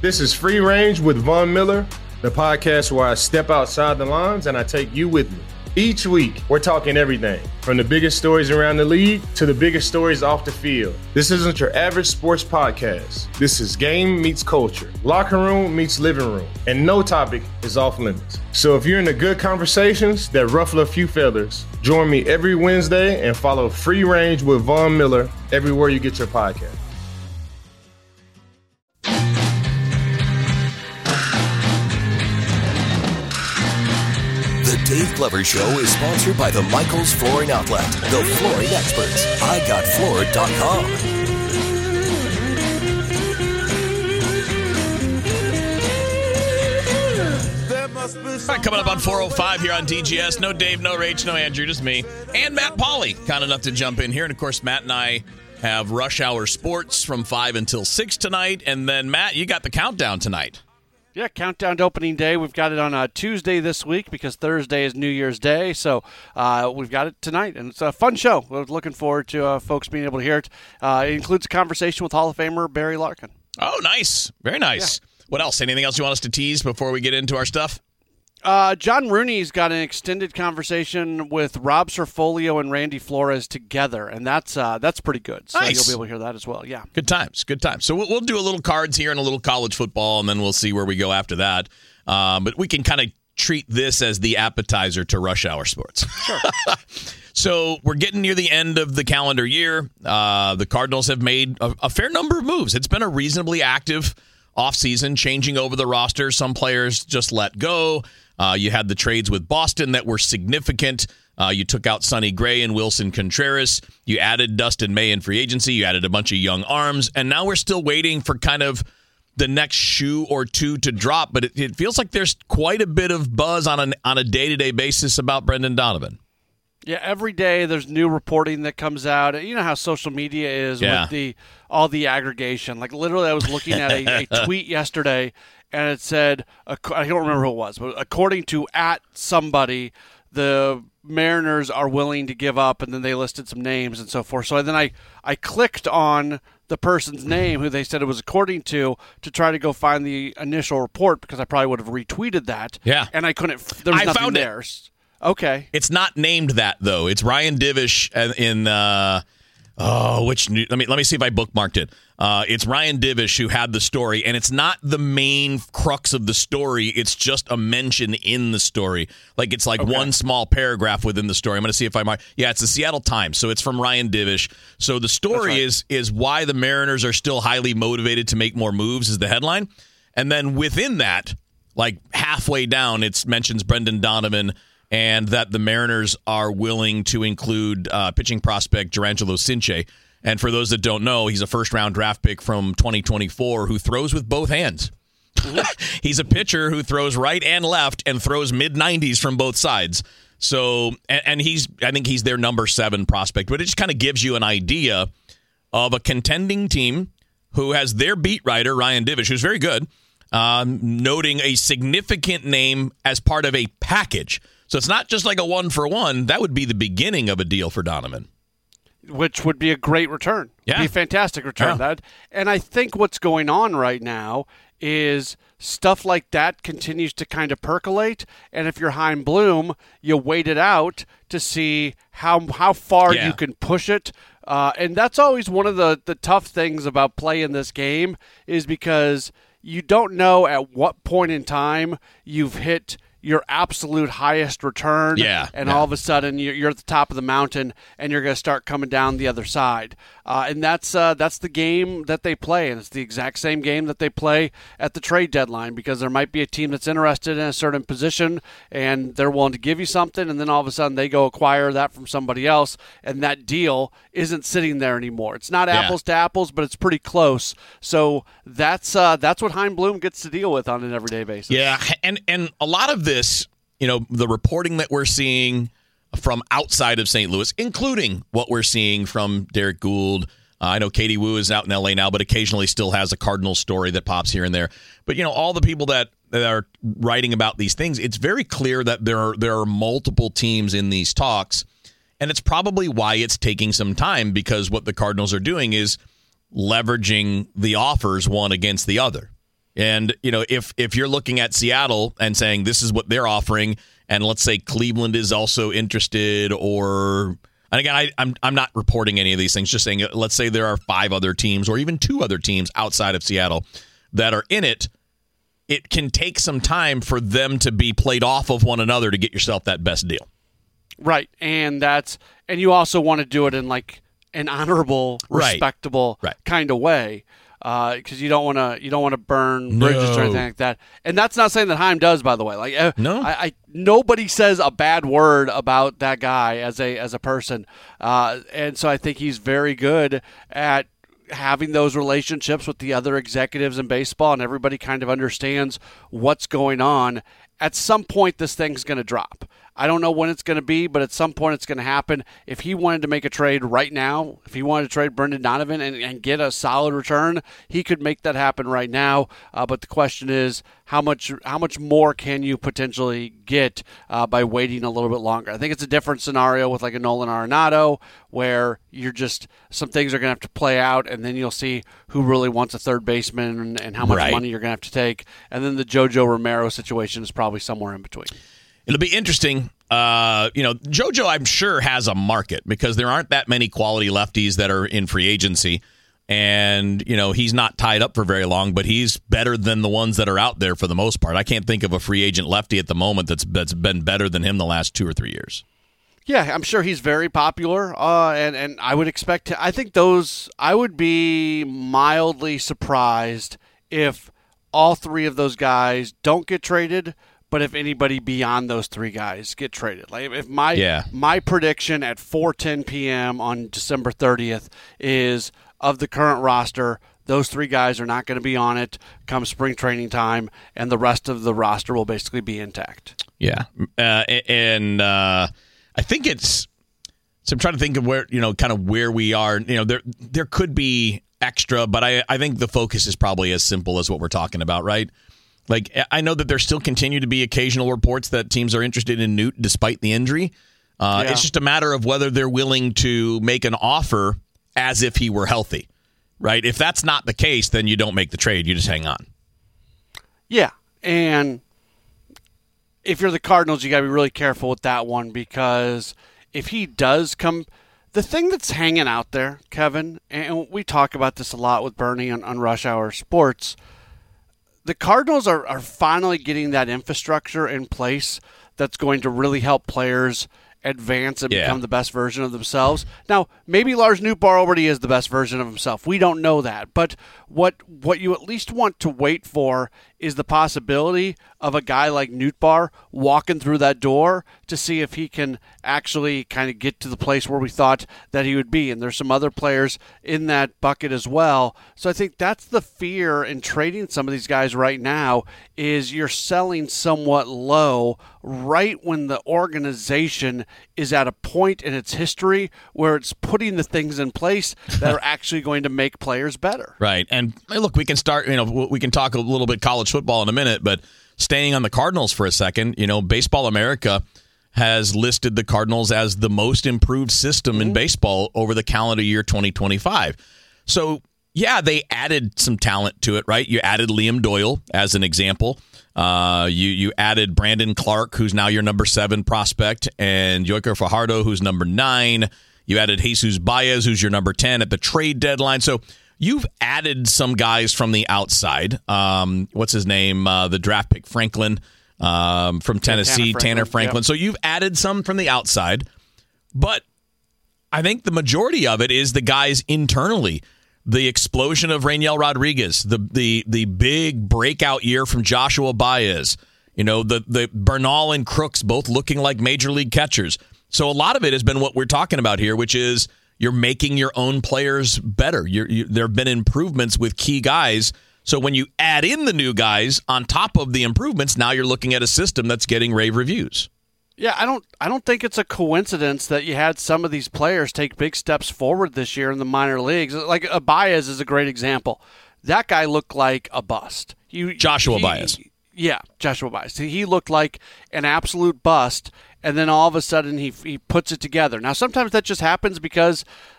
This is Free Range with Von Miller, the podcast where I step outside the lines and I take you with me. Each week, we're talking everything from the biggest stories around the league to the biggest stories off the field. This isn't your average sports podcast. This is game meets culture, locker room meets living room, and no topic is off limits. So if you're into good conversations that ruffle a few feathers, join me every Wednesday and follow Free Range with Von Miller everywhere you get your podcast. The Dave Glover Show is sponsored by the Michaels Flooring Outlet, the flooring experts. IGotFloored.com. All right, coming up on 405 here on DGS. No Dave, no Rach, no Andrew, just me. And Matt Pauley, kind enough to jump in here. And, of course, Matt and I have Rush Hour Sports from 5 until 6 tonight. And then, Matt, you got the countdown tonight. Yeah, countdown to opening day. We've got it on Tuesday this week because Thursday is New Year's Day. So we've got it tonight, and it's a fun show. We're looking forward to folks being able to hear it. It includes a conversation with Hall of Famer Barry Larkin. Oh, nice. Very nice. Yeah. What else? Anything else you want us to tease before we get into our stuff? John Rooney's got an extended conversation with Rob Serfolio and Randy Flores together, and that's pretty good. So nice. You'll be able to hear that as well. Yeah, good times. So we'll do a little cards here and a little college football, and then we'll see where we go after that. But we can kind of treat this as the appetizer to Rush Hour Sports. Sure. So we're getting near the end of the calendar year. The Cardinals have made a fair number of moves. It's been a reasonably active offseason, changing over the roster. Some players just let go. You had the trades with Boston that were significant. You took out Sonny Gray and Wilson Contreras. You added Dustin May in free agency. You added a bunch of young arms. And now we're still waiting for kind of the next shoe or two to drop. But it feels like there's quite a bit of buzz on a day-to-day basis about Brendan Donovan. Yeah, every day there's new reporting that comes out. You know how social media is with all the aggregation. Like literally I was looking at a tweet yesterday, and it said, I don't remember who it was, but according to @somebody, the Mariners are willing to give up, and then they listed some names and so forth. So then I clicked on the person's name, who they said it was according to try to go find the initial report, because I probably would have retweeted that. Yeah. And I couldn't, there was nothing found there. It. Okay. It's not named that, though. It's Ryan Divish in let me see if I bookmarked it. It's Ryan Divish who had the story, and it's not the main crux of the story. It's just a mention in the story. Like it's like one small paragraph within the story. I'm going to see if I might. Yeah, it's the Seattle Times, so it's from Ryan Divish. So the story is why the Mariners are still highly motivated to make more moves is the headline. And then within that, like halfway down, it mentions Brendan Donovan and that the Mariners are willing to include pitching prospect Gerangelo Cinche. And for those that don't know, he's a first-round draft pick from 2024 who throws with both hands. He's a pitcher who throws right and left and throws mid-90s from both sides. So, and I think he's their number 7 prospect. But it just kind of gives you an idea of a contending team who has their beat writer, Ryan Divish, who's very good, noting a significant name as part of a package. So it's not just like a 1-for-1. That would be the beginning of a deal for Donovan. Which would be a great return. Yeah. Be a fantastic return. Yeah. And I think what's going on right now is stuff like that continues to kind of percolate. And if you're Chaim Bloom, you wait it out to see how far you can push it. And that's always one of the tough things about playing this game, is because you don't know at what point in time you've hit your absolute highest return, and all of a sudden you're at the top of the mountain and you're going to start coming down the other side. And that's the game that they play, and it's the exact same game that they play at the trade deadline, because there might be a team that's interested in a certain position and they're willing to give you something, and then all of a sudden they go acquire that from somebody else, and that deal isn't sitting there anymore. It's not apples to apples, but it's pretty close. So that's what Chaim Bloom gets to deal with on an everyday basis. Yeah, and a lot of this, the reporting that we're seeing from outside of St. Louis, including what we're seeing from Derek Gould. I know Katie Woo is out in L.A. now, but occasionally still has a Cardinals story that pops here and there. But, all the people that are writing about these things, it's very clear that there are multiple teams in these talks, and it's probably why it's taking some time, because what the Cardinals are doing is leveraging the offers one against the other. And, if you're looking at Seattle and saying this is what they're offering, and let's say Cleveland is also interested, and again, I'm not reporting any of these things, just saying, let's say there are 5 other teams or even 2 other teams outside of Seattle that are in it, it can take some time for them to be played off of one another to get yourself that best deal. Right. And you also want to do it in like an honorable, respectable kind of way. Because you don't want to burn bridges or anything like that, and that's not saying that Heim does. By the way, nobody says a bad word about that guy as a person, and so I think he's very good at having those relationships with the other executives in baseball, and everybody kind of understands what's going on. At some point, this thing's going to drop. I don't know when it's going to be, but at some point it's going to happen. If he wanted to make a trade right now, if he wanted to trade Brendan Donovan and get a solid return, he could make that happen right now. But the question is, how much more can you potentially get by waiting a little bit longer? I think it's a different scenario with like a Nolan Arenado, where some things are going to have to play out, and then you'll see who really wants a third baseman and how much money you're going to have to take. And then the JoJo Romero situation is probably somewhere in between. It'll be interesting. JoJo, I'm sure, has a market because there aren't that many quality lefties that are in free agency. And, he's not tied up for very long, but he's better than the ones that are out there for the most part. I can't think of a free agent lefty at the moment that's been better than him the last 2 or 3 years. Yeah, I'm sure he's very popular, and I would expect I think I would be mildly surprised if all 3 of those guys don't get traded, but if anybody beyond those 3 guys get traded. Like if my prediction at 4:10 p.m. on December 30th is, of the current roster, those 3 guys are not going to be on it come spring training time, and the rest of the roster will basically be intact. Yeah, I think it's. So I'm trying to think of where kind of where we are. There could be extra, but I think the focus is probably as simple as what we're talking about, right? Like, I know that there still continue to be occasional reports that teams are interested in Newt despite the injury. It's just a matter of whether they're willing to make an offer as if he were healthy, right? If that's not the case, then you don't make the trade. You just hang on. Yeah, and if you're the Cardinals, you got to be really careful with that one, because if he does come, the thing that's hanging out there, Kevin, and we talk about this a lot with Bernie on Rush Hour Sports, the Cardinals are finally getting that infrastructure in place that's going to really help players advance and become the best version of themselves. Now, maybe Lars Nootbaar already is the best version of himself. We don't know that. But what you at least want to wait for is the possibility of a guy like Nootbaar walking through that door to see if he can actually kind of get to the place where we thought that he would be. And there's some other players in that bucket as well. So I think that's the fear in trading some of these guys right now, is you're selling somewhat low right when the organization is at a point in its history where it's putting the things in place that are actually going to make players better. Right. And look, we can start, we can talk a little bit college football in a minute, but staying on the Cardinals for a second, Baseball America has listed the Cardinals as the most improved system in baseball over the calendar year 2025. So, yeah, they added some talent to it, right? You added Liam Doyle as an example. You added Brandon Clark, who's now your number 7 prospect, and Yoiker Fajardo, who's number 9. You added Jesus Baez, who's your number 10 at the trade deadline. So you've added some guys from the outside. What's his name? The draft pick, Franklin, from Tennessee, Tanner Franklin. Yep. So you've added some from the outside, but I think the majority of it is the guys internally. The explosion of Rainiel Rodriguez, the big breakout year from Joshua Baez, the Bernal and Crooks both looking like major league catchers. So a lot of it has been what we're talking about here, which is you're making your own players better. There have been improvements with key guys. So when you add in the new guys on top of the improvements, now you're looking at a system that's getting rave reviews. Yeah, I don't think it's a coincidence that you had some of these players take big steps forward this year in the minor leagues. Like Baez is a great example. That guy looked like a bust. Joshua Baez. Yeah, Joshua Baez. He looked like an absolute bust, and then all of a sudden he puts it together. Now, sometimes that just happens because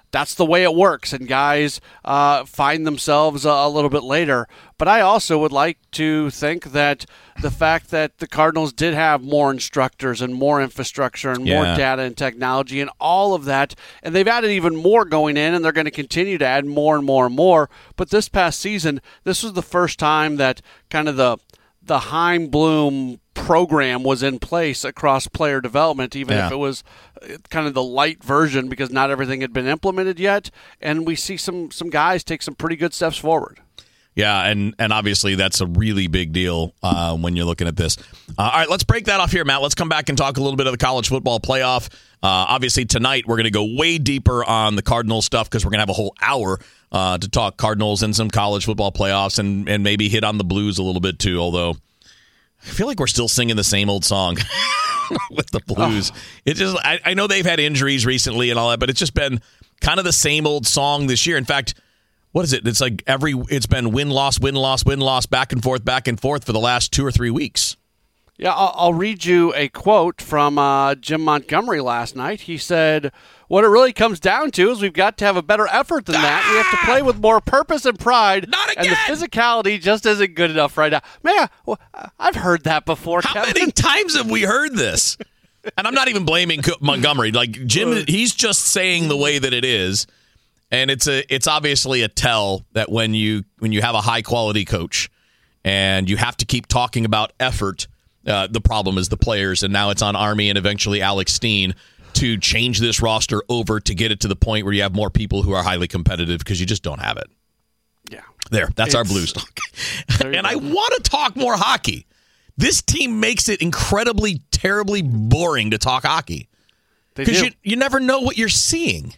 that's the way it works, and guys find themselves a little bit later. But I also would like to think that the fact that the Cardinals did have more instructors and more infrastructure and more data and technology and all of that, and they've added even more going in, and they're going to continue to add more and more and more. But this past season, this was the first time that kind of the Chaim Bloom program was in place across player development, even if it was kind of the light version because not everything had been implemented yet. And we see some guys take some pretty good steps forward. Yeah, and obviously that's a really big deal when you're looking at this. All right, let's break that off here, Matt. Let's come back and talk a little bit of the college football playoff. Obviously tonight we're going to go way deeper on the Cardinals stuff because we're going to have a whole hour to talk Cardinals and some college football playoffs and maybe hit on the Blues a little bit too, although I feel like we're still singing the same old song with the Blues. It just I know they've had injuries recently and all that, but it's just been kind of the same old song this year. In fact, what is it? It's like it's been win-loss, win-loss, win-loss, back and forth for the last 2 or 3 weeks. Yeah, I'll read you a quote from Jim Montgomery last night. He said, what it really comes down to is we've got to have a better effort than that. We have to play with more purpose and pride. Not again! And the physicality just isn't good enough right now. Man, I've heard that before, How Kevin. many times have we heard this? And I'm not even blaming Montgomery. Like Jim, he's just saying the way that it is. And it's obviously a tell that when you have a high-quality coach and you have to keep talking about effort, the problem is the players, and now it's on Army and eventually Alex Steen to change this roster over to get it to the point where you have more people who are highly competitive because you just don't have it. Yeah. That's our Blues talk. And I want to talk more hockey. This team makes it incredibly, terribly boring to talk hockey because you never know what you're seeing.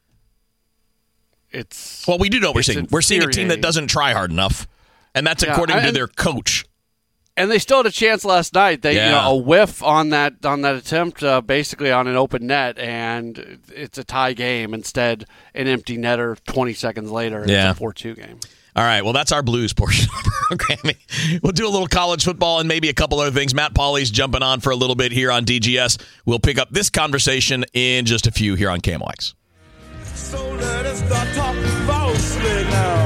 Well, we do know what we're seeing. We're seeing a team that doesn't try hard enough, and that's according to their coach. And they still had a chance last night. They a whiff on that attempt, basically on an open net, and it's a tie game. Instead, an empty netter 20 seconds later. It's a 4-2 game. All right, well, that's our Blues portion of our programming. We'll do a little college football and maybe a couple other things. Matt Pauley's jumping on for a little bit here on DGS. We'll pick up this conversation in just a few here on KMOX. So let us start talking falsely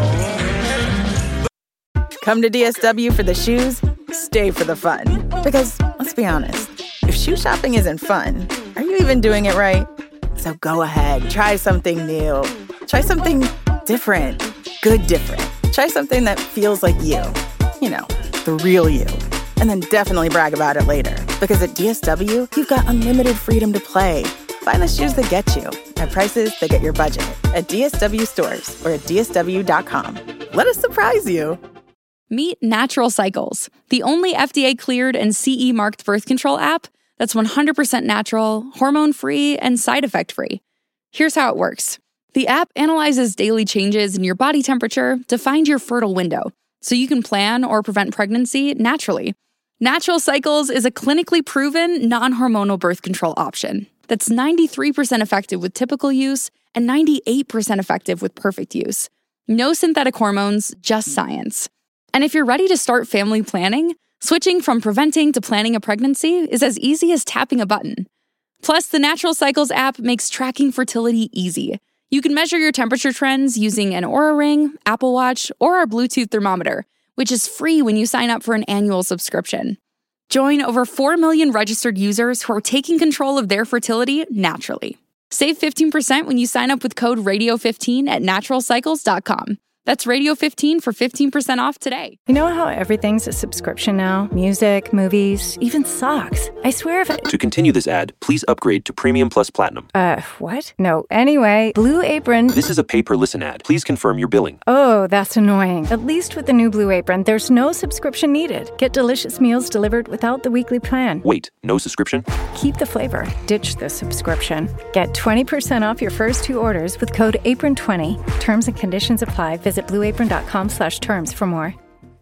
now. Come to DSW for the shoes, stay for the fun. Because, let's be honest, if shoe shopping isn't fun, are you even doing it right? So go ahead, try something new. Try something different. Good different. Try something that feels like you. You know, the real you. And then definitely brag about it later. Because at DSW, you've got unlimited freedom to play. Find the shoes that get you at prices that get your budget at DSW stores or at DSW.com. Let us surprise you. Meet Natural Cycles, the only FDA-cleared and CE-marked birth control app that's 100% natural, hormone-free, and side effect-free. Here's how it works. The app analyzes daily changes in your body temperature to find your fertile window, so you can plan or prevent pregnancy naturally. Natural Cycles is a clinically proven, non-hormonal birth control option that's 93% effective with typical use and 98% effective with perfect use. No synthetic hormones, just science. And if you're ready to start family planning, switching from preventing to planning a pregnancy is as easy as tapping a button. Plus, the Natural Cycles app makes tracking fertility easy. You can measure your temperature trends using an Oura Ring, Apple Watch, or our Bluetooth thermometer, which is free when you sign up for an annual subscription. Join over 4 million registered users who are taking control of their fertility naturally. Save 15% when you sign up with code RADIO15 at naturalcycles.com. That's Radio15 for 15% off today. You know how everything's a subscription now? Music, movies, even socks. I swear if To continue this ad, please upgrade to Premium Plus Platinum. What? No. Anyway, Blue Apron... This is a pay-per-listen ad. Please confirm your billing. Oh, that's annoying. At least with the new Blue Apron, there's no subscription needed. Get delicious meals delivered without the weekly plan. Wait, no subscription? Keep the flavor. Ditch the subscription. Get 20% off your first 2 orders with code APRON20. Terms and conditions apply. Visit blueapron.com/terms for more.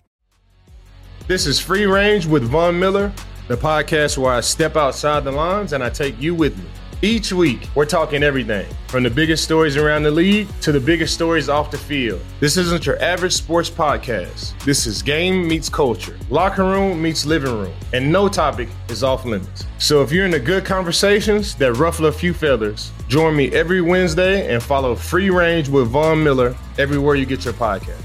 This is Free Range with Von Miller, the podcast where I step outside the lines and I take you with me. Each week, we're talking everything from the biggest stories around the league to the biggest stories off the field. This isn't your average sports podcast. This is game meets culture, locker room meets living room, and no topic is off limits. So if you're into good conversations that ruffle a few feathers, join me every Wednesday and follow Free Range with Von Miller everywhere you get your podcast.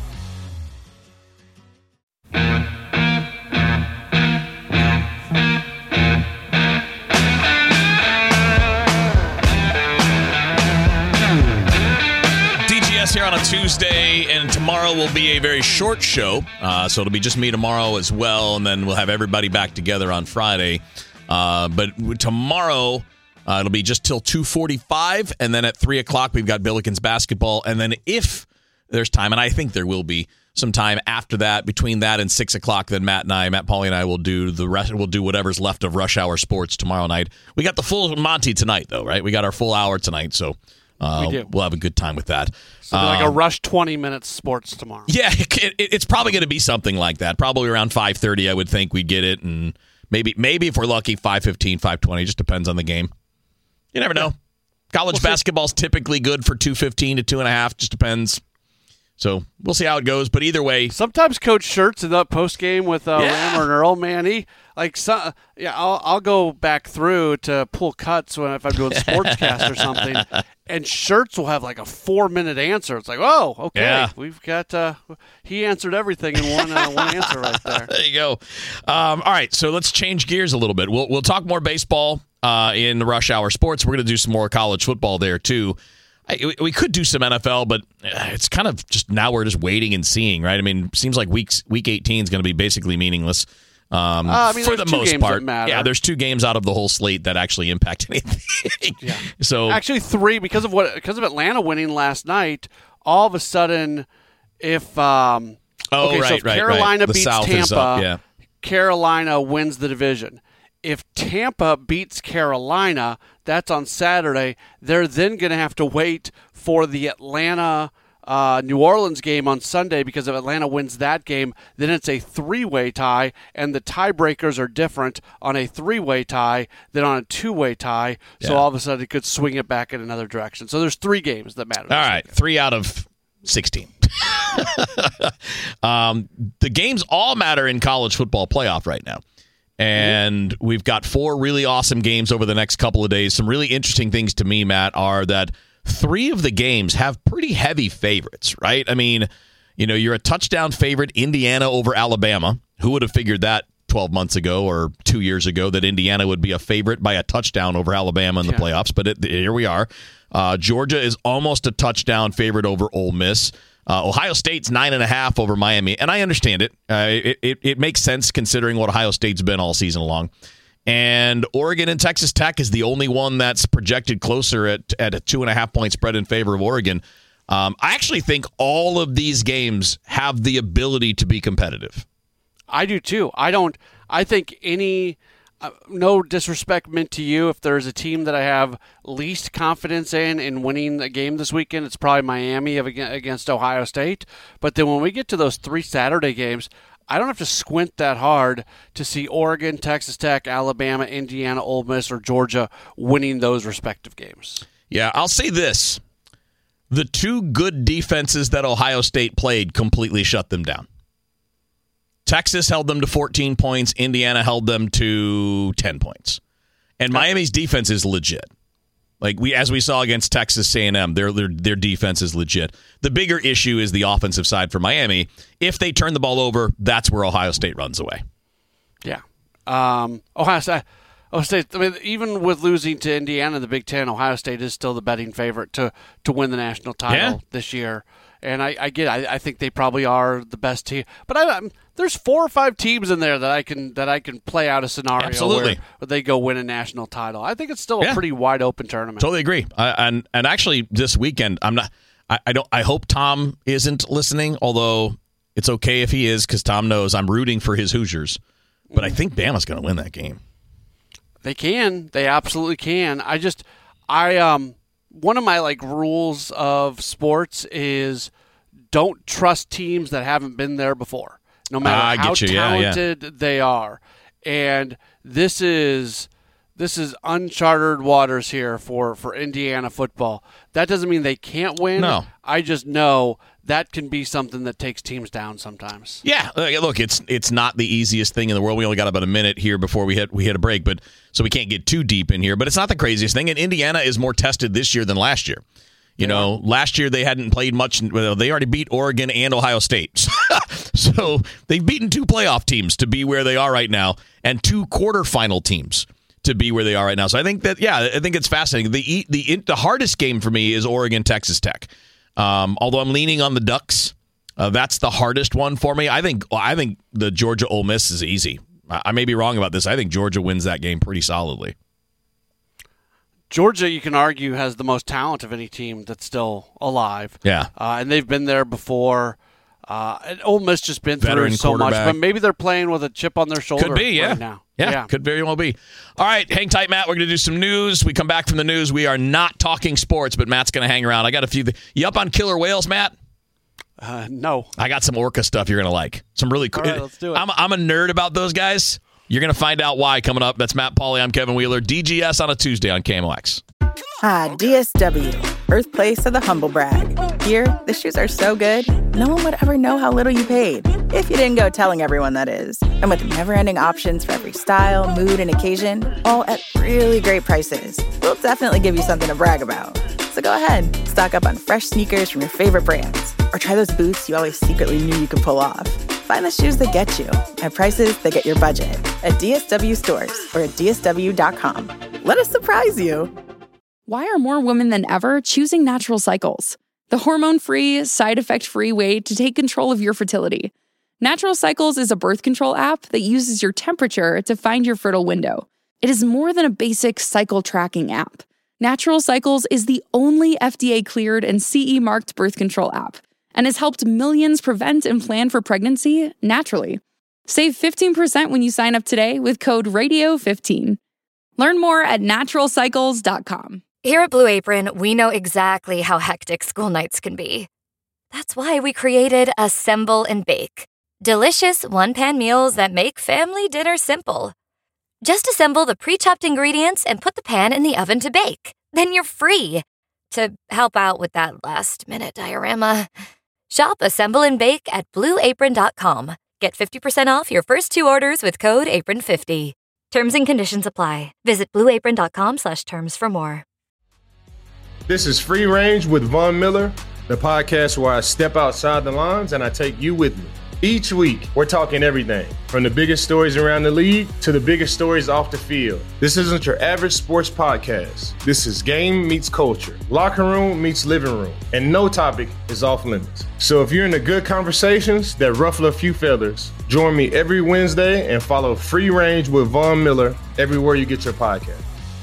Here on a Tuesday, and tomorrow will be a very short show, so it'll be just me tomorrow as well, and then we'll have everybody back together on Friday. But tomorrow it'll be just till 2:45, and then at 3 o'clock we've got Billikens basketball, and then if there's time, and I think there will be some time after that, between that and 6 o'clock, then Matt Pauly and I will do the rest. We'll do whatever's left of Rush Hour Sports tomorrow night. We got the full Monty tonight, though, right? We got our full hour tonight, so we'll have a good time with that. So like a rush 20 minutes sports tomorrow. Yeah, it's probably going to be something like that. Probably around 5:30, I would think we'd get it, and maybe if we're lucky, 5:15, 5:20. Just depends on the game. You never know. College basketball's typically good for 2:15 to 2.5. Just depends. So we'll see how it goes. But either way, sometimes Coach Schertz in that post game with Lammer and Earl, man, I'll go back through to pull cuts if I'm doing Sportscast or something, and Schertz will have like a 4-minute answer. It's like, oh, okay, yeah. We've got he answered everything in one answer right there. There you go. All right, so let's change gears a little bit. We'll talk more baseball in the Rush Hour Sports. We're going to do some more college football there too. We could do some NFL, but it's kind of just now we're just waiting and seeing, right? I mean, it seems like week 18 is going to be basically meaningless for the most part. Yeah, there's 2 games out of the whole slate that actually impact anything. Yeah. So actually 3 because of Atlanta winning last night. All of a sudden, if Carolina beats Tampa, Carolina wins the division. If Tampa beats Carolina, that's on Saturday. They're then going to have to wait for the Atlanta New Orleans game on Sunday, because if Atlanta wins that game, then it's a 3-way tie, and the tiebreakers are different on a 3-way tie than on a 2-way tie. Yeah. So all of a sudden it could swing it back in another direction. So there's 3 games that matter. All right, 3 out of 16. The games all matter in college football playoff right now. And we've got 4 really awesome games over the next couple of days. Some really interesting things to me, Matt, are that 3 of the games have pretty heavy favorites, right? I mean, you're a touchdown favorite, Indiana over Alabama. Who would have figured that 12 months ago or 2 years ago that Indiana would be a favorite by a touchdown over Alabama in the playoffs? But here we are. Georgia is almost a touchdown favorite over Ole Miss. Ohio State's 9.5 over Miami, and I understand it. It makes sense considering what Ohio State's been all season long. And Oregon and Texas Tech is the only one that's projected closer at a 2.5-point spread in favor of Oregon. I actually think all of these games have the ability to be competitive. I do too. I think any. No disrespect meant to you. If there's a team that I have least confidence in winning a game this weekend, it's probably Miami against Ohio State. But then when we get to those 3 Saturday games, I don't have to squint that hard to see Oregon, Texas Tech, Alabama, Indiana, Ole Miss, or Georgia winning those respective games. Yeah, I'll say this. The 2 good defenses that Ohio State played completely shut them down. Texas held them to 14 points. Indiana held them to 10 points. And Miami's defense is legit. As we saw against Texas A&M, their defense is legit. The bigger issue is the offensive side for Miami. If they turn the ball over, that's where Ohio State runs away. Yeah. Ohio State. I mean, even with losing to Indiana in the Big Ten, Ohio State is still the betting favorite to win the national title this year. And I get it. I think they probably are the best team. But there's 4 or 5 teams in there that I can play out a scenario where they go win a national title. I think it's still a pretty wide open tournament. Totally agree. And actually, this weekend, I hope Tom isn't listening. Although it's okay if he is, because Tom knows I'm rooting for his Hoosiers. But I think Bama's going to win that game. They can. They absolutely can. One of my rules of sports is don't trust teams that haven't been there before, no matter how talented they are. And this is this is uncharted waters here for Indiana football. That doesn't mean they can't win. No. I just know that can be something that takes teams down sometimes. Yeah, look, it's not the easiest thing in the world. We only got about a minute here before we hit a break, but so we can't get too deep in here. But it's not the craziest thing. And Indiana is more tested this year than last year. You know, last year they hadn't played much. Well, they already beat Oregon and Ohio State. So they've beaten 2 playoff teams to be where they are right now, and 2 quarterfinal teams to be where they are right now. So I think that, I think it's fascinating. The hardest game for me is Oregon, Texas Tech. Although I'm leaning on the Ducks, that's the hardest one for me. I think the Georgia Ole Miss is easy. I may be wrong about this. I think Georgia wins that game pretty solidly. Georgia, you can argue, has the most talent of any team that's still alive. Yeah. And they've been there before. And Ole Miss just been Veteran through so much. quarterback. But maybe they're playing with a chip on their shoulder Could be, yeah. right now. Yeah, could very well be. All right, hang tight, Matt. We're going to do some news. We come back from the news. We are not talking sports, but Matt's going to hang around. I got a few. You up on killer whales, Matt? No. I got some orca stuff you're going to like. Some really cool. All right, let's do it. I'm a nerd about those guys. You're going to find out why coming up. That's Matt Pauley. I'm Kevin Wheeler. DGS on a Tuesday on KMOX. DSW, birthplace of the humble brag. Here, the shoes are so good, no one would ever know how little you paid. If you didn't go telling everyone, that is. And with never-ending options for every style, mood, and occasion, all at really great prices, we'll definitely give you something to brag about. So go ahead, stock up on fresh sneakers from your favorite brands, or try those boots you always secretly knew you could pull off. Find the shoes that get you at prices that get your budget at DSW stores or at DSW.com. Let us surprise you. Why are more women than ever choosing Natural Cycles? The hormone-free, side-effect-free way to take control of your fertility. Natural Cycles is a birth control app that uses your temperature to find your fertile window. It is more than a basic cycle tracking app. Natural Cycles is the only FDA-cleared and CE-marked birth control app and has helped millions prevent and plan for pregnancy naturally. Save 15% when you sign up today with code RADIO15. Learn more at naturalcycles.com. Here at Blue Apron, we know exactly how hectic school nights can be. That's why we created Assemble and Bake. Delicious one-pan meals that make family dinner simple. Just assemble the pre-chopped ingredients and put the pan in the oven to bake. Then you're free to help out with that last-minute diorama. Shop Assemble and Bake at BlueApron.com. Get 50% off your first 2 orders with code APRON50. Terms and conditions apply. Visit BlueApron.com/terms for more. This is Free Range with Von Miller, the podcast where I step outside the lines and I take you with me. Each week, we're talking everything from the biggest stories around the league to the biggest stories off the field. This isn't your average sports podcast. This is game meets culture, locker room meets living room, and no topic is off limits. So if you're into good conversations that ruffle a few feathers, join me every Wednesday and follow Free Range with Von Miller everywhere you get your podcast.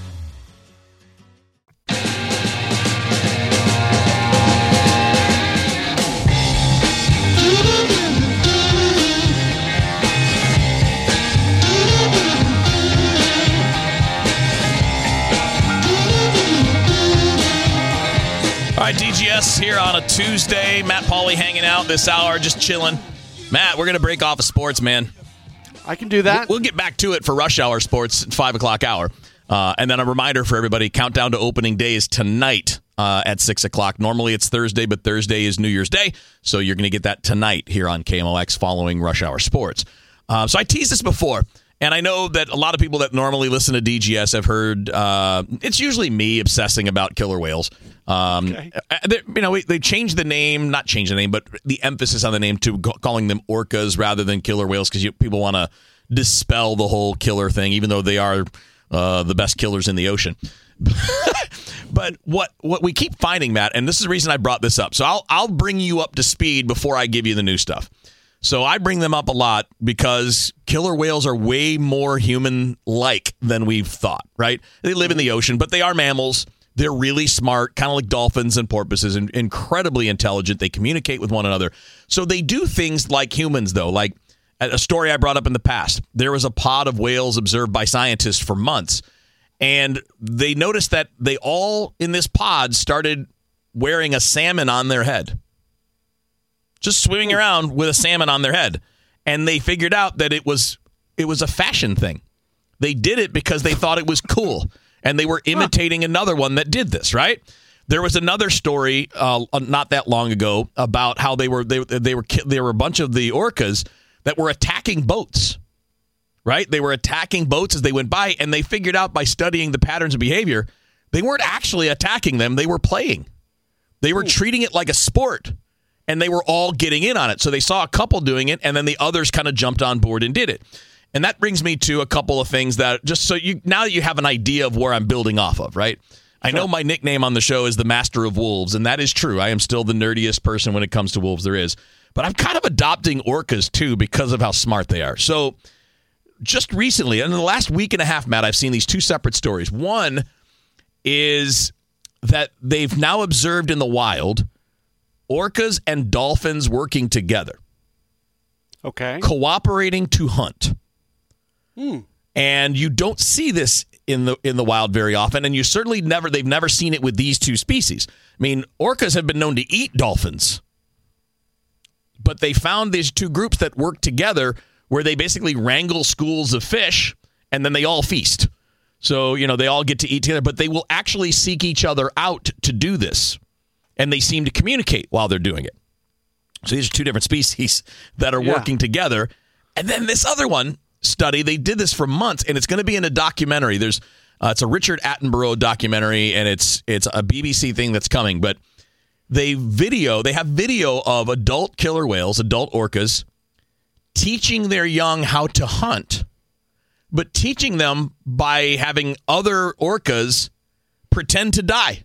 All right, DGS here on a Tuesday. Matt Pauley hanging out this hour, just chilling. Matt, we're going to break off of sports, man. I can do that. We'll get back to it for Rush Hour Sports at 5 o'clock hour. And then a reminder for everybody, countdown to opening day is tonight at 6 o'clock. Normally it's Thursday, but Thursday is New Year's Day. So you're going to get that tonight here on KMOX following Rush Hour Sports. So I teased this before. And I know that a lot of people that normally listen to DGS have heard, it's usually me obsessing about killer whales. Okay. They changed the name, not changed the name, but the emphasis on the name to calling them orcas rather than killer whales because people want to dispel the whole killer thing, even though they are the best killers in the ocean. But what we keep finding, Matt, and this is the reason I brought this up. So I'll bring you up to speed before I give you the new stuff. So I bring them up a lot because killer whales are way more human-like than we've thought, right? They live in the ocean, but they are mammals. They're really smart, kind of like dolphins and porpoises, and incredibly intelligent. They communicate with one another. So they do things like humans, though. Like a story I brought up in the past. There was a pod of whales observed by scientists for months, and they noticed that they all in this pod started wearing a salmon on their head. Just swimming around with a salmon on their head. And they figured out that it was a fashion thing. They did it because they thought it was cool, and they were imitating another one that did this, right? There was another story not that long ago about how there were a bunch of the orcas that were attacking boats, right? They were attacking boats as they went by, and they figured out by studying the patterns of behavior, they weren't actually attacking them. They were playing. They were treating it like a sport, and they were all getting in on it. So they saw a couple doing it, and then the others kind of jumped on board and did it. And that brings me to a couple of things that just so now that you have an idea of where I'm building off of, right? I know my nickname on the show is the Master of Wolves, and that is true. I am still the nerdiest person when it comes to wolves there is. But I'm kind of adopting orcas, too, because of how smart they are. So just recently, in the last week and a half, Matt, I've seen these two separate stories. One is that they've now observed in the wild orcas and dolphins working together. Okay. Cooperating to hunt. And you don't see this in the wild very often, and they've never seen it with these two species. I mean, orcas have been known to eat dolphins, but they found these two groups that work together where they basically wrangle schools of fish, and then they all feast. So, they all get to eat together, but they will actually seek each other out to do this, and they seem to communicate while they're doing it. So these are two different species that are working together. And then this other one study, they did this for months, and it's going to be in a documentary. It's a Richard Attenborough documentary, and it's a BBC thing that's coming. But they have video of adult killer whales, adult orcas, teaching their young how to hunt, but teaching them by having other orcas pretend to die.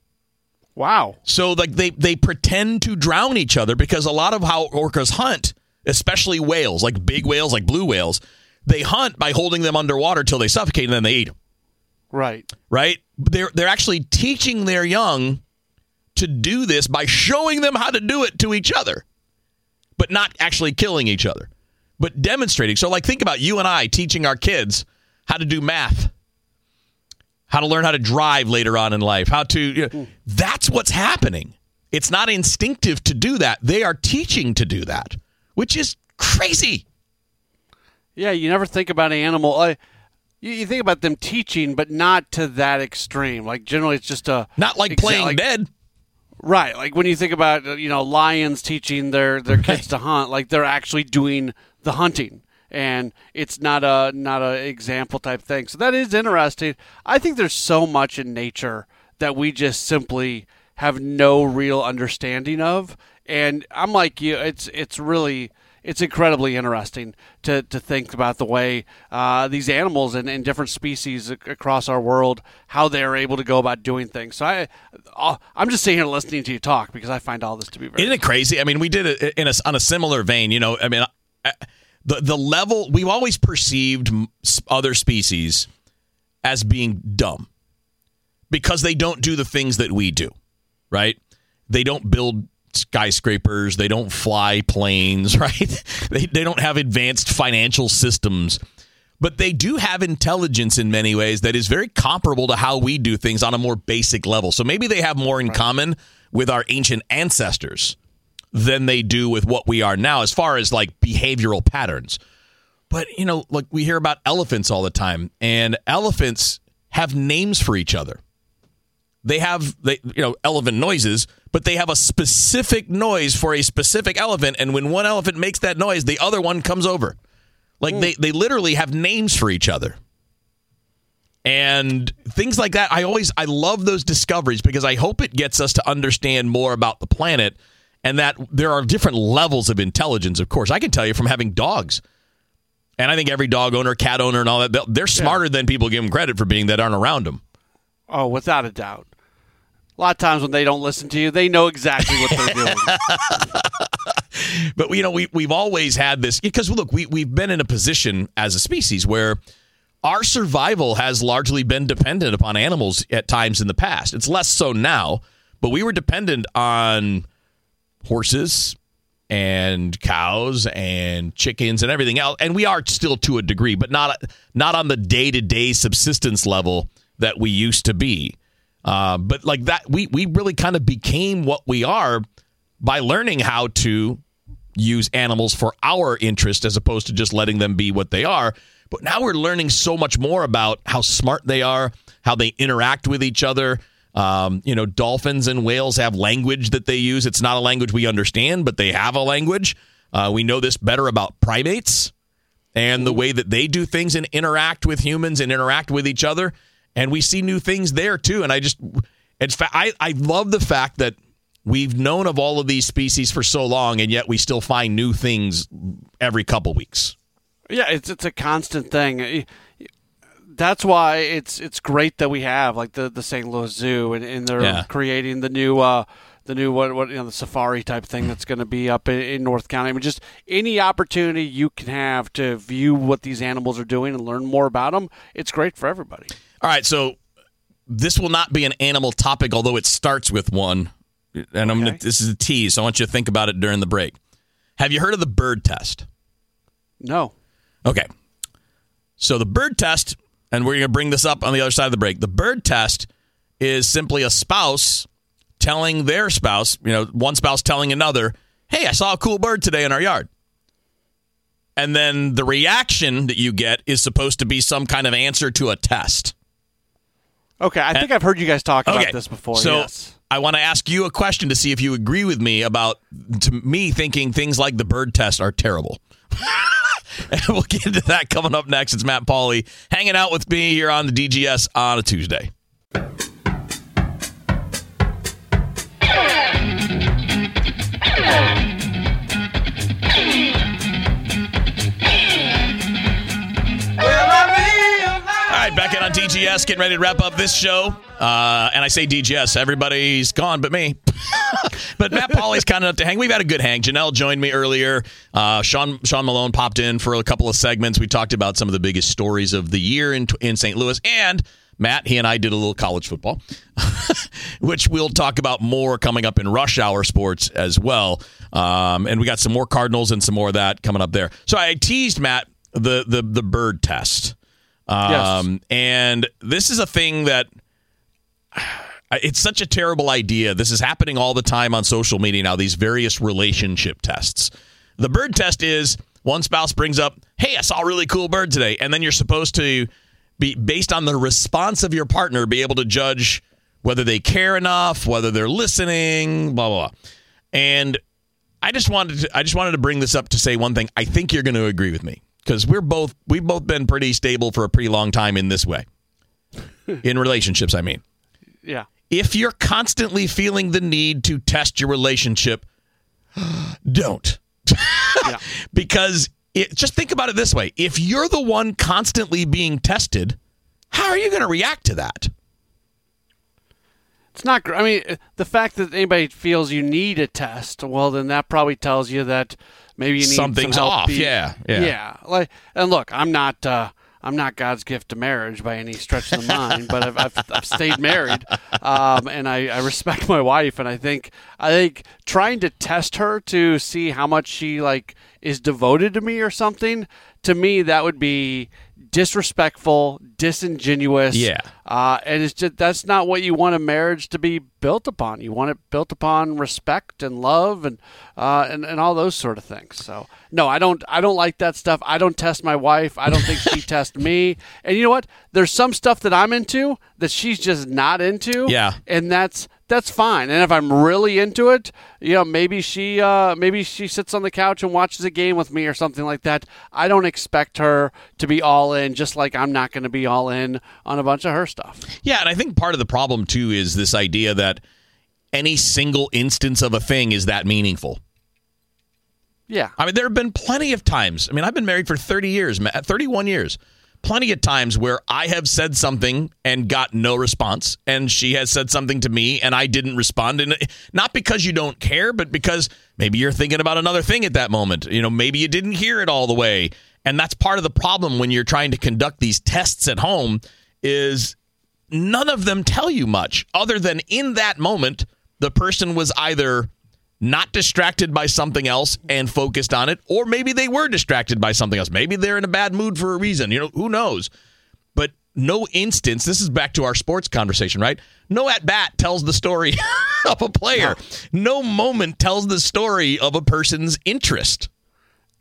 Wow. So they pretend to drown each other, because a lot of how orcas hunt, especially whales, like big whales, like blue whales, they hunt by holding them underwater till they suffocate, and then they eat them. Right. Right? They're actually teaching their young to do this by showing them how to do it to each other, but not actually killing each other, but demonstrating. So, think about you and I teaching our kids how to do math, how to learn how to drive later on in life, that's what's happening. It's not instinctive to do that. They are teaching to do that, which is crazy. Yeah, you never think about an animal. You think about them teaching, but not to that extreme. Like, generally, it's just not like playing dead. Right. Like when you think about, lions teaching their kids to hunt, like they're actually doing the hunting. And it's not a example type thing. So that is interesting. I think there's so much in nature that we just simply have no real understanding of. And I'm like you, it's incredibly interesting to think about the way these animals and different species across our world, how they're able to go about doing things. So I'm just sitting here listening to you talk because I find all this to be very. Isn't it crazy? I mean, we did it on a similar vein. The level, we've always perceived other species as being dumb because they don't do the things that we do, right? They don't build skyscrapers. They don't fly planes, right? They don't have advanced financial systems. But they do have intelligence in many ways that is very comparable to how we do things on a more basic level. So maybe they have more in common with our ancient ancestors than they do with what we are now as far as behavioral patterns. But, we hear about elephants all the time, and elephants have names for each other. They have, elephant noises, but they have a specific noise for a specific elephant, and when one elephant makes that noise, the other one comes over. They literally have names for each other. And things like that, I love those discoveries because I hope it gets us to understand more about the planet. And that there are different levels of intelligence, of course. I can tell you from having dogs. And I think every dog owner, cat owner, and all that, they're smarter than people give them credit for being that aren't around them. Oh, without a doubt. A lot of times when they don't listen to you, they know exactly what they're doing. But, we've always had this. Because, look, we've been in a position as a species where our survival has largely been dependent upon animals at times in the past. It's less so now, but we were dependent on horses and cows and chickens and everything else, and we are still to a degree, but not on the day-to-day subsistence level that we used to be. But like that, we really kind of became what we are by learning how to use animals for our interest as opposed to just letting them be what they are. But now we're learning so much more about how smart they are, how they interact with each other. Dolphins and whales have language that they use. It's not a language we understand, but they have a language. We know this better about primates and the way that they do things and interact with humans and interact with each other. And we see new things there, too. And I love the fact that we've known of all of these species for so long, and yet we still find new things every couple weeks. Yeah, it's a constant thing. That's why it's great that we have like the St. Louis Zoo, and they're creating the new the safari type thing that's going to be up in North County. I mean, just any opportunity you can have to view what these animals are doing and learn more about them, it's great for everybody. All right, so this will not be an animal topic, although it starts with one. And this is a tease, so I want you to think about it during the break. Have you heard of the bird test? No. Okay. So the bird test, and we're going to bring this up on the other side of the break. The bird test is simply a spouse telling their spouse, one spouse telling another, hey, I saw a cool bird today in our yard. And then the reaction that you get is supposed to be some kind of answer to a test. Okay, I think I've heard you guys talk about this before. So yes. I want to ask you a question to see if you agree with me about, to me, thinking things like the bird test are terrible. And we'll get into that coming up next. It's Matt Pauley hanging out with me here on the DGS on a Tuesday. Back in on DGS, getting ready to wrap up this show. And I say DGS, everybody's gone but me. But Matt Pauley's kind enough to hang. We've had a good hang. Janelle joined me earlier. Sean Malone popped in for a couple of segments. We talked about some of the biggest stories of the year in St. Louis. And Matt, he and I did a little college football, which we'll talk about more coming up in Rush Hour Sports as well. And we got some more Cardinals and some more of that coming up there. So I teased Matt the bird test. Yes. And this is a thing that it's such a terrible idea. This is happening all the time on social media now, these various relationship tests. The bird test is one spouse brings up, hey, I saw a really cool bird today. And then you're supposed to be, based on the response of your partner, be able to judge whether they care enough, whether they're listening, blah, blah, blah. And I just wanted to bring this up to say one thing. I think you're going to agree with me. Because we've both been pretty stable for a pretty long time in this way. In relationships, I mean. Yeah. If you're constantly feeling the need to test your relationship, don't. Yeah. Because just think about it this way. If you're the one constantly being tested, how are you going to react to that? It's not. I mean, the fact that anybody feels you need a test, well, then that probably tells you that maybe you need something's some help. Off. Yeah. Like, and look, I'm not God's gift to marriage by any stretch of the mind, but I've stayed married, and I respect my wife, and I think trying to test her to see how much she is devoted to me or something, to me that would be disrespectful, disingenuous. Yeah. And it's just, that's not what you want a marriage to be built upon. You want it built upon respect and love and all those sort of things. So no, I don't like that stuff. I don't test my wife. I don't think she tests me. And you know what? There's some stuff that I'm into that she's just not into. Yeah. And that's fine. And if I'm really into it, maybe she sits on the couch and watches a game with me or something like that. I don't expect her to be all in, just like I'm not going to be all in on a bunch of her stuff. Yeah, and I think part of the problem too is this idea that any single instance of a thing is that meaningful. Yeah. I mean, there have been plenty of times. I mean, I've been married for 31 years. Plenty of times where I have said something and got no response, and she has said something to me and I didn't respond. And not because you don't care, but because maybe you're thinking about another thing at that moment. Maybe you didn't hear it all the way. And that's part of the problem when you're trying to conduct these tests at home is none of them tell you much other than in that moment, the person was either not distracted by something else and focused on it, or maybe they were distracted by something else. Maybe they're in a bad mood for a reason. Who knows? But no instance, this is back to our sports conversation, right? No at-bat tells the story of a player. No moment tells the story of a person's interest.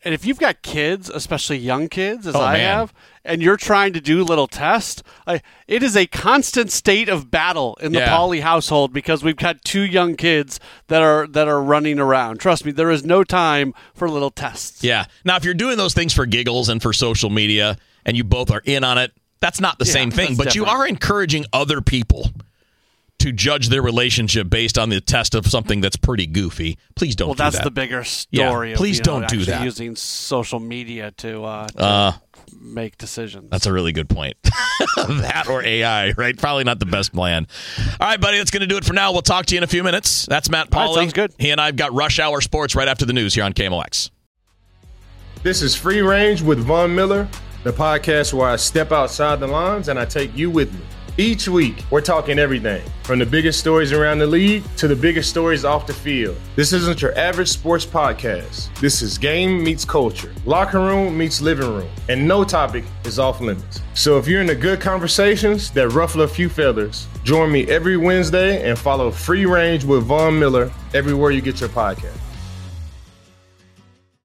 And if you've got kids, especially young kids, as I have, and you're trying to do little tests, it is a constant state of battle in the Pauly household because we've got 2 young kids that are running around. Trust me, there is no time for little tests. Yeah. Now, if you're doing those things for giggles and for social media, and you both are in on it, that's not the same thing. But you are encouraging other people to judge their relationship based on the test of something that's pretty goofy. Please don't do that. Well, that's the bigger story. Please don't do that. Using social media to make decisions. That's a really good point. That or AI, right? Probably not the best plan. All right, buddy, that's going to do it for now. We'll talk to you in a few minutes. That's Matt Pauly. Sounds good. He and I've got Rush Hour Sports right after the news here on KMOX. This is Free Range with Von Miller, the podcast where I step outside the lines and I take you with me. Each week, we're talking everything from the biggest stories around the league to the biggest stories off the field. This isn't your average sports podcast. This is game meets culture, locker room meets living room, and no topic is off limits. So if you're into good conversations that ruffle a few feathers, join me every Wednesday and follow Free Range with Von Miller everywhere you get your podcast.